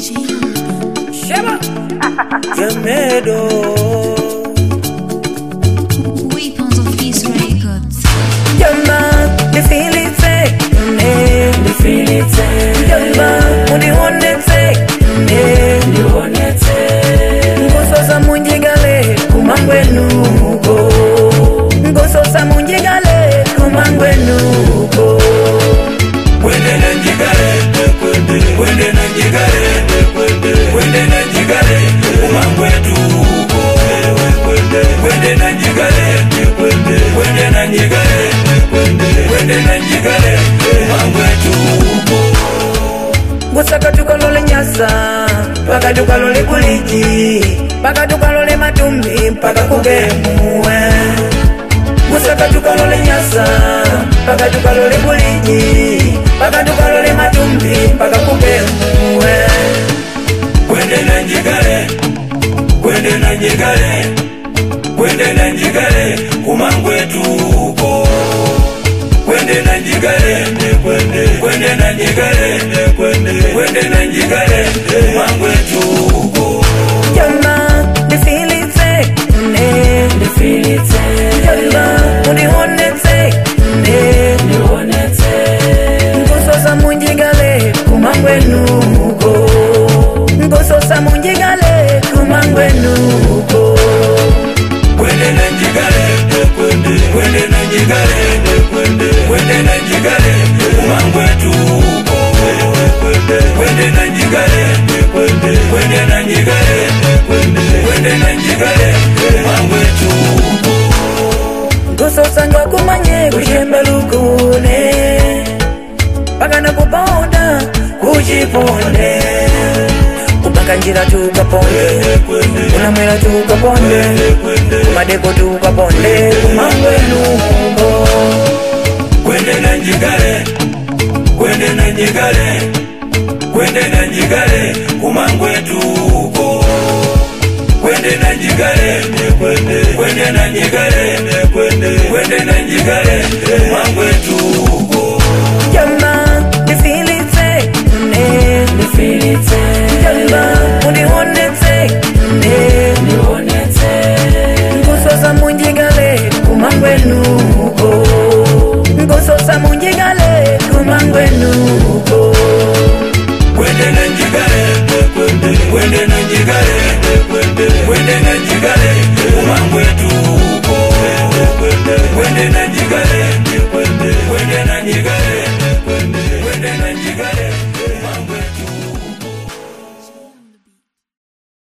Shema Jamedo Weapons of Peace Records. Jamba, the feel it take, the feel it take. Jamba, when you want it take, you want it take. Ngoso sa munjigale, kumangwe nuko. Ngoso sa munjigale, kumangwe nuko. Wende na njigale, wende na njigale, wende na njigale, kumangwe nuko. Wende na njigale, wende na njigale, wende na njigale, kumangwe nuko. Ngusaka tukalole nyasa, paka tukalole kuliji, paka tukalole matumbi, paka kugemuwe. Ngusaka tukalole nyasa, paka tukalole kuliji, paka tukalole matumbi, paka kugemuwe. Wende na njigale, wende na njigale, wende na njigale, kumangwe nuko. Wende na njigale, wende na njigale, wende na njigale, kumangwe nuko. Jamba, the feel it take, the feel it take. Jamba, when you want it take, you want it take. Ngoso sa munjigale, kumangwe nuko. Ngoso sa munjigale, kumangwe nuko. Wende na njigale, wende na njigale, wende na njigale, kumangwe nuko. Wende na njigale, wende na njigale, wende na njigale, kumangwe nuko. Ngoso sanga kumanye kujembe lukune, paka na kuponda kujiponde. Kupanga njira tukaponde, unamwela tukaponde, kumadeko tukaponde, kumangwe nuko. Wende na njigale, wende na njigale, wende na njigale, kumangwe nuko. Wende na njigale, wende na njigale, wende na njigale, kumangwe nuko. Jamba, the feel it take, the feel it take. Jamba, when you want it take, you want it take. Ngoso sa munjigale, kumangwe nuko. Ngoso sa munjigale, kumangwe nuko. Wende na njigale, wende na njigale, wende na njigale, kumangwe nuko. Wende na njigale, wende na njigale.